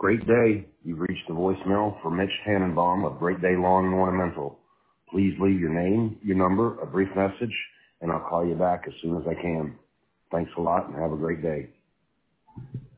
Great day. You've reached the voicemail for Mitch Tannenbaum of Great Day Lawn and Ornamental. Please leave your name, your number, a brief message, and I'll call you back as soon as I can. Thanks a lot and have a great day.